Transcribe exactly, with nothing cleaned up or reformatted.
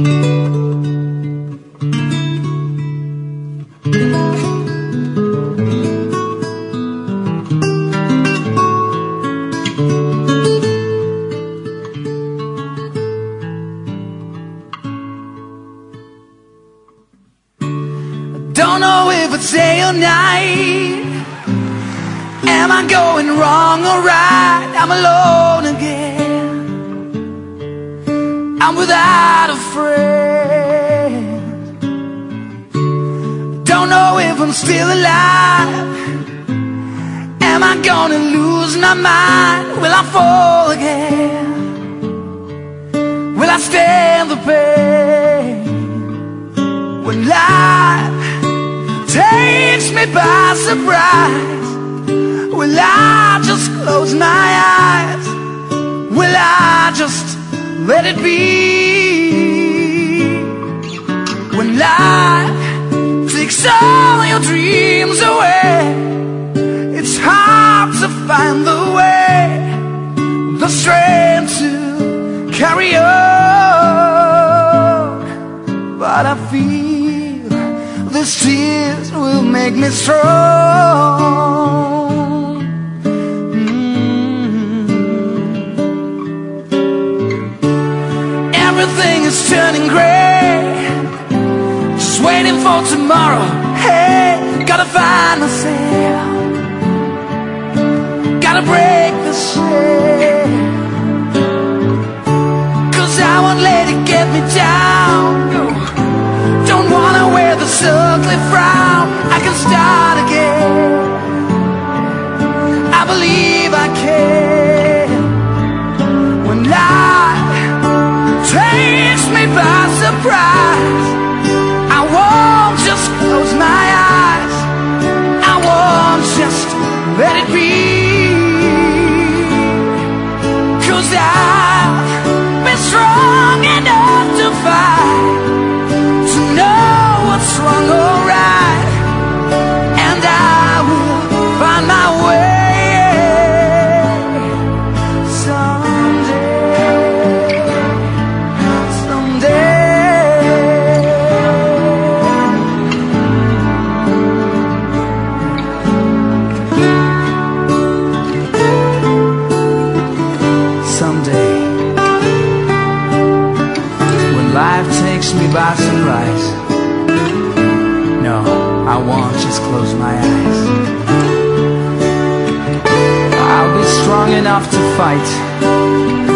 Don't know if it's day or night. Am I going wrong or right? I'm alone again. I'm without a friend. Don't know if I'm still alive. Am I gonna lose my mind? Will I fall again? Will I stand the pain when life takes me by surprise? Will I just close my eyes? Will I just let it be? When life takes all your dreams away, it's hard to find the way, the strength to carry on. But I feel these tears will make me strong. mm. Everything is turning gray, just waiting for tomorrow. Hey, gotta find myself, gotta break the shade, 'cause I won't let it get me down. Don't wanna wear this ugly frown. I can start again. I believe I can. When life takes me by surprise, I won't just close my eyes. I won't just let it be, 'cause I've been strong enough to fight, to know what's wrong or right, and I will find my way someday, someday. Someday, when life takes me by surprise, no, I won't just close my eyes. I'll be strong enough to fight,